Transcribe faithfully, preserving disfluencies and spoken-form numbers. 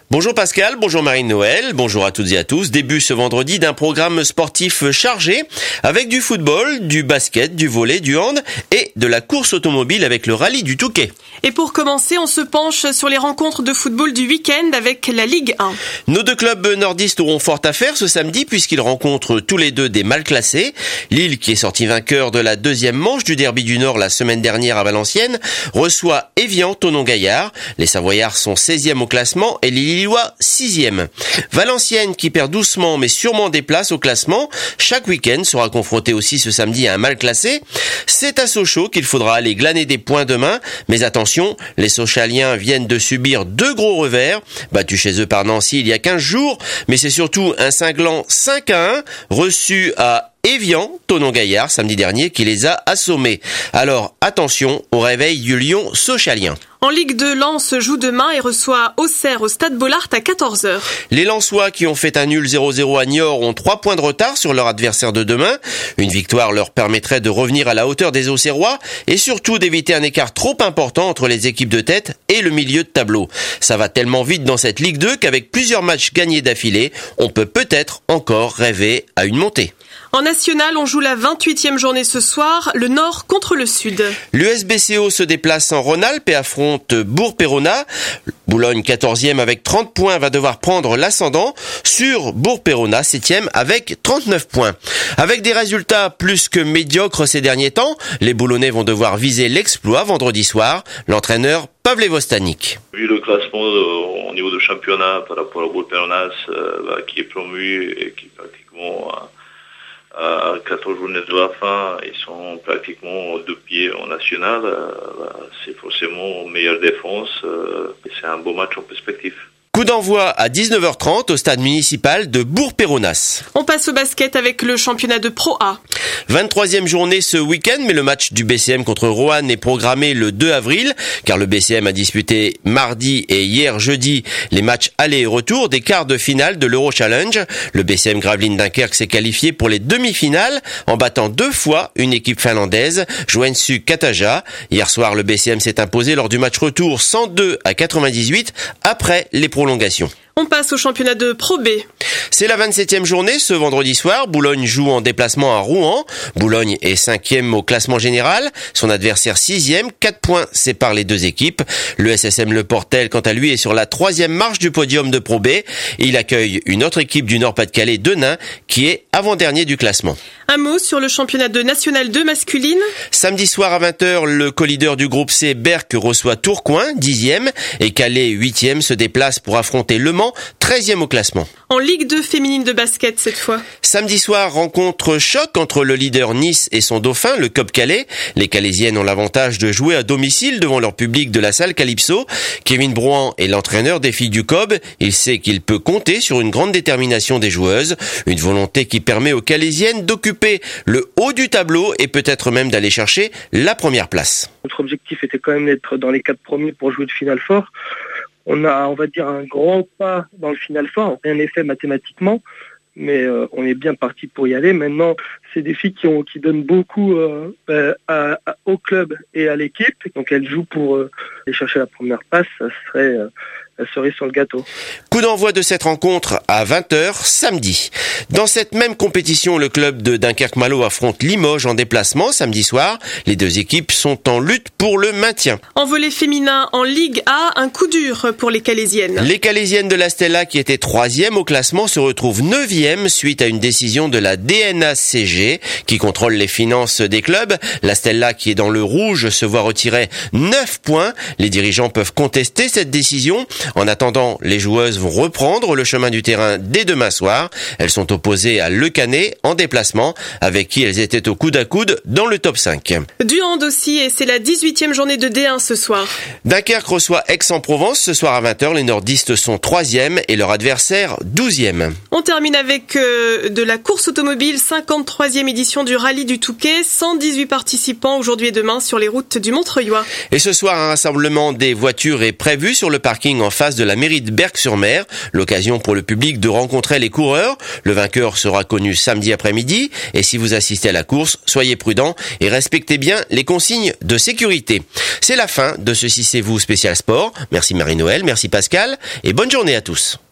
Bonjour Pascal, bonjour Marie-Noël, bonjour à toutes et à tous. Début ce vendredi d'un programme sportif chargé avec du football, du basket, du volley, du hand et de la course automobile avec le rallye du Touquet. Et pour commencer, on se penche sur les rencontres de football du week-end avec la Ligue un. Nos deux clubs nordistes auront fort à faire ce samedi puisqu'ils rencontrent tous les deux des mal classés. Lille, qui est sorti vainqueur de la deuxième manche du derby du Nord la semaine dernière à Valenciennes, reçoit Évian Thonon-Gaillard. Les Savoyards sont seizième au classement et les Lillois sixième. Valenciennes, qui perd doucement mais sûrement des places au classement, chaque week-end sera confronté aussi ce samedi à un mal classé. C'est à Sochaux qu'il faudra aller glaner des points demain, mais attention, les Sochaliens viennent de subir deux gros revers, battus chez eux par Nancy il y a quinze jours, mais c'est surtout un cinglant cinq à un reçu à Évian Thonon-Gaillard samedi dernier qui les a assommés. Alors attention au réveil du lion sochalien. En Ligue deux, Lens joue demain et reçoit Auxerre au Stade Bollaert à quatorze heures. Les Lensois qui ont fait un nul zéro zéro à Niort ont trois points de retard sur leur adversaire de demain. Une victoire leur permettrait de revenir à la hauteur des Auxerrois et surtout d'éviter un écart trop important entre les équipes de tête et le milieu de tableau. Ça va tellement vite dans cette Ligue deux qu'avec plusieurs matchs gagnés d'affilée, on peut peut-être encore rêver à une montée. En national, on joue la vingt-huitième journée ce soir, le Nord contre le Sud. L'U S B C O se déplace en Rhône-Alpes et affronte Bourg-Péronat. Boulogne, quatorzième avec trente points, va devoir prendre l'ascendant sur Bourg-Péronat, septième avec trente-neuf points. Avec des résultats plus que médiocres ces derniers temps, les Boulonnais vont devoir viser l'exploit vendredi soir. L'entraîneur Pavle Vostanik. Vu le classement euh, au niveau du championnat par rapport à Bourg-Péronat euh, bah, qui est promu et qui pratiquement... Euh, à quatorze journées de la fin, ils sont pratiquement deux pieds en national. C'est forcément meilleure défense et c'est un beau match en perspective. Coup d'envoi à dix-neuf heures trente au stade municipal de Bourg-Péronnas. On passe au basket avec le championnat de Pro A. vingt-troisième journée ce week-end, mais le match du B C M contre Roanne est programmé le deux avril, car le B C M a disputé mardi et hier jeudi les matchs aller et retour des quarts de finale de l'Euro Challenge. Le B C M Gravelines Dunkerque s'est qualifié pour les demi-finales en battant deux fois une équipe finlandaise, Joensuu Kataja. Hier soir, le B C M s'est imposé lors du match retour cent deux à quatre-vingt-dix-huit après les prolongations. On passe au championnat de Pro B. C'est la vingt-septième journée ce vendredi soir. Boulogne joue en déplacement à Rouen. Boulogne est cinquième au classement général. Son adversaire sixième. Quatre points séparent les deux équipes. Le S S M Le Portel, quant à lui, est sur la troisième marche du podium de Pro B. Et il accueille une autre équipe du Nord-Pas-de-Calais, Denain, qui est avant-dernier du classement. Un mot sur le championnat de National deux masculine. Samedi soir à vingt heures, le co-leader du groupe C, Berck, reçoit Tourcoing, dixième. Et Calais, huitième, se déplace pour affronter Le Mans, treizième au classement. En Ligue deux féminine de basket cette fois. Samedi soir, rencontre choc entre le leader Nice et son dauphin, le C O B Calais. Les Calaisiennes ont l'avantage de jouer à domicile devant leur public de la salle Calypso. Kevin Brouan est l'entraîneur des filles du C O B. Il sait qu'il peut compter sur une grande détermination des joueuses. Une volonté qui permet aux Calaisiennes d'occuper le haut du tableau et peut-être même d'aller chercher la première place. Notre objectif était quand même d'être dans les quatre premiers pour jouer le Final Four. On a, on va dire, un grand pas dans le Final Four. Rien n'est fait mathématiquement, mais euh, on est bien parti pour y aller. Maintenant, c'est des filles qui, ont, qui donnent beaucoup euh, à, à, au club et à l'équipe. Donc elles jouent pour euh, aller chercher la première place. Ça serait euh, la cerise sur le gâteau. Coup d'envoi de cette rencontre à vingt heures samedi. Dans cette même compétition, le club de Dunkerque-Malo affronte Limoges en déplacement samedi soir. Les deux équipes sont en lutte pour le maintien. En volley féminin en Ligue A, un coup dur pour les Calaisiennes. Les Calaisiennes de la Stella, qui étaient troisième au classement, se retrouvent neuvième suite à une décision de la D N A C G qui contrôle les finances des clubs. La Stella, qui est dans le rouge, se voit retirer neuf points. Les dirigeants peuvent contester cette décision. En attendant, les joueuses vont reprendre le chemin du terrain dès demain soir. Elles sont opposées à Le Canet en déplacement, avec qui elles étaient au coude à coude dans le top cinq. Du hand aussi, et c'est la dix-huitième journée de D un ce soir. Dunkerque reçoit Aix-en-Provence ce soir à vingt heures. Les nordistes sont troisième et leur adversaire douzième. On termine avec euh, de la course automobile, cinquante-troisième édition du rallye du Touquet. cent dix-huit participants aujourd'hui et demain sur les routes du Montreuilois. Et ce soir, un rassemblement des voitures est prévu sur le parking en face de la mairie de Berck-sur-Mer. L'occasion pour le public de rencontrer les coureurs. Le vainqueur sera connu samedi après-midi. Et si vous assistez à la course, soyez prudents et respectez bien les consignes de sécurité. C'est la fin de ce Si c'est vous spécial sport. Merci Marie-Noël, merci Pascal et bonne journée à tous.